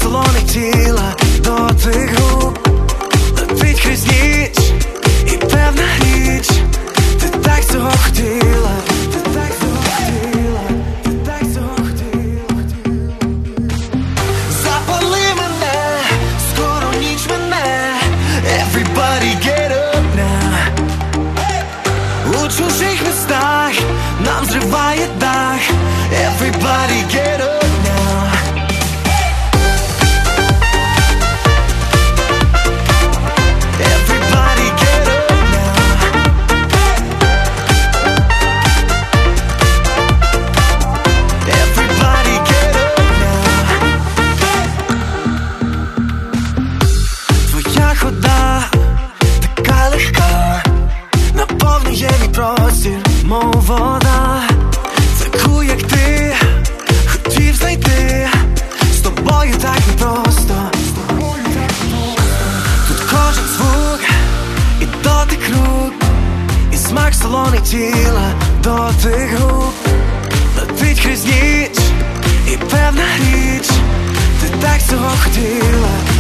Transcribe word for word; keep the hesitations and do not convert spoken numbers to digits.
солоний тіла, дотик рук летить крізь ніч, і певна річ, ти так цього хотіла, ти так цього хотіла, ти так цього хотіла, запали мене, скоро ніч мене. Everybody get up now. У чужих містах нам зриває дах. Everybody get up now. Everybody get up now. Everybody get up now. Твоя хода така легка, наповнює мій простір, мов вода. Таку, як ти, хотів знайти, з тобою так непросто. Тут кожен звук і дотик рук, і смак солоний тіла, дотик рук летить крізь ніч, і певна річ, ти так цього хотіла.